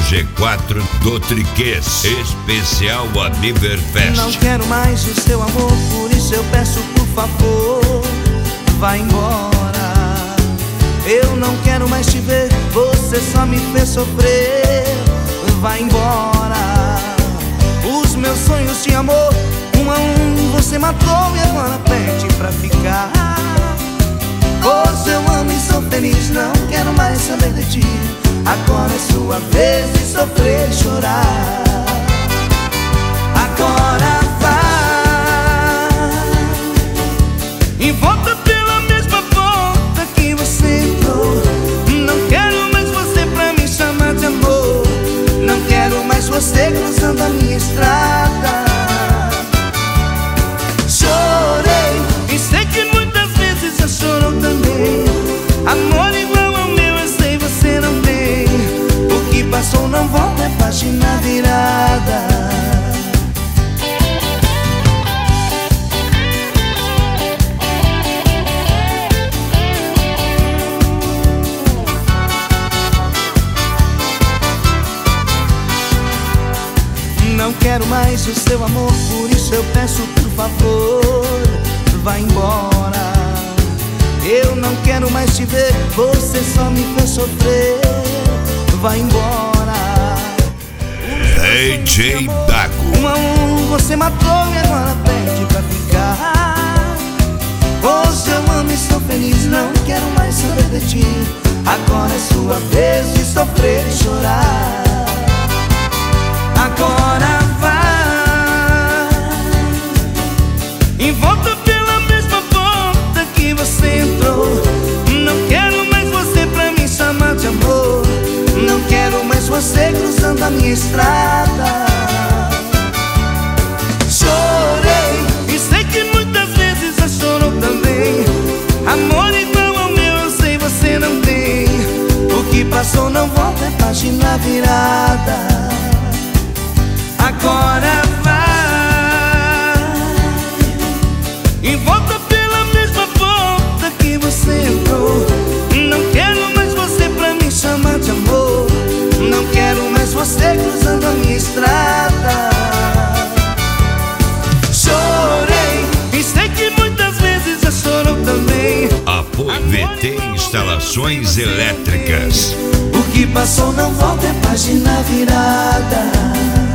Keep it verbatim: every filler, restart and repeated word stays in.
G quatro do Triquês, especial Aniverfest. Não quero mais o seu amor, por isso eu peço, por favor, vá embora. Eu não quero mais te ver, você só me fez sofrer, vá embora. Os meus sonhos de amor, um a um você matou e agora pede pra ficar. Hoje eu amo e sou feliz, não quero mais saber de ti. Agora é sua vez de sofrer e chorar. Agora vai e volta pela mesma porta que você entrou. Não quero mais você pra me chamar de amor. Não quero mais você cruzando a minha estrada. Chorei e sei que muitas vezes já chorou também. Amor igual ao meu eu sei você não tem. O que passou não volta, é página virada. Não quero mais o seu amor, por isso eu peço, por favor, vá embora. Eu não quero mais te ver, você só me fez sofrer, vá embora. D J Dago. Um a um você matou e agora pede pra ficar. Hoje eu amo e sou feliz, não quero mais saber de ti. Agora é sua vez de sofrer e chorar. Agora vai e volta pela mesma porta que você entrou. Não quero mais você pra me chamar de amor. Não quero mais você cruzando a minha estrada. Chorei e sei que muitas vezes já chorou também. Amor igual ao meu eu sei você não tem. O que passou não volta, é página virada. Agora vai e volta pela mesma porta que você entrou. Não quero mais você pra me chamar de amor. Não quero mais você cruzando a minha estrada. Chorei e sei que muitas vezes já chorou também. Apoio V T Instalações Elétricas. O que passou não volta, é página virada.